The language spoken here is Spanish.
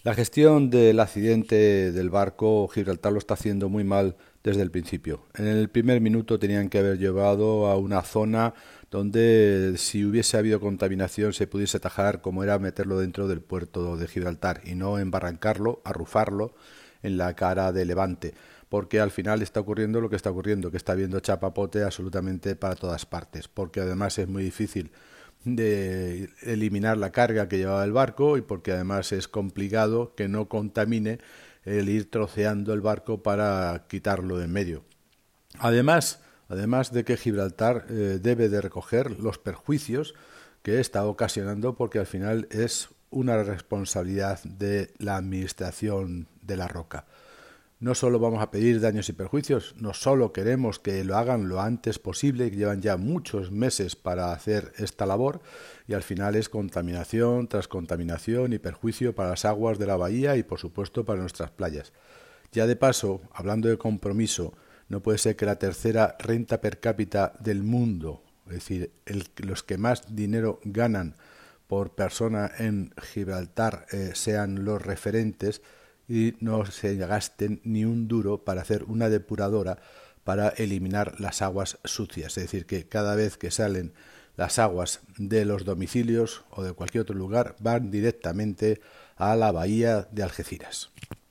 La gestión del accidente del barco Gibraltar lo está haciendo muy mal desde el principio. En el primer minuto tenían que haber llevado a una zona donde si hubiese habido contaminación se pudiese atajar, como era meterlo dentro del puerto de Gibraltar y no embarrancarlo, arrufarlo en la cara de Levante, porque al final está ocurriendo lo que está ocurriendo, que está habiendo chapapote absolutamente para todas partes, porque además es muy difícil de eliminar la carga que llevaba el barco y porque además es complicado que no contamine el ir troceando el barco para quitarlo de en medio. Además de que Gibraltar debe de recoger los perjuicios que está ocasionando porque al final es una responsabilidad de la administración de la roca. No solo vamos a pedir daños y perjuicios, no solo queremos que lo hagan lo antes posible, que llevan ya muchos meses para hacer esta labor, y al final es contaminación tras contaminación y perjuicio para las aguas de la bahía y por supuesto para nuestras playas. Ya de paso, hablando de compromiso, no puede ser que la tercera renta per cápita del mundo, es decir, los que más dinero ganan por persona en Gibraltar sean los referentes y no se gasten ni un duro para hacer una depuradora para eliminar las aguas sucias. Es decir, que cada vez que salen las aguas de los domicilios o de cualquier otro lugar van directamente a la bahía de Algeciras.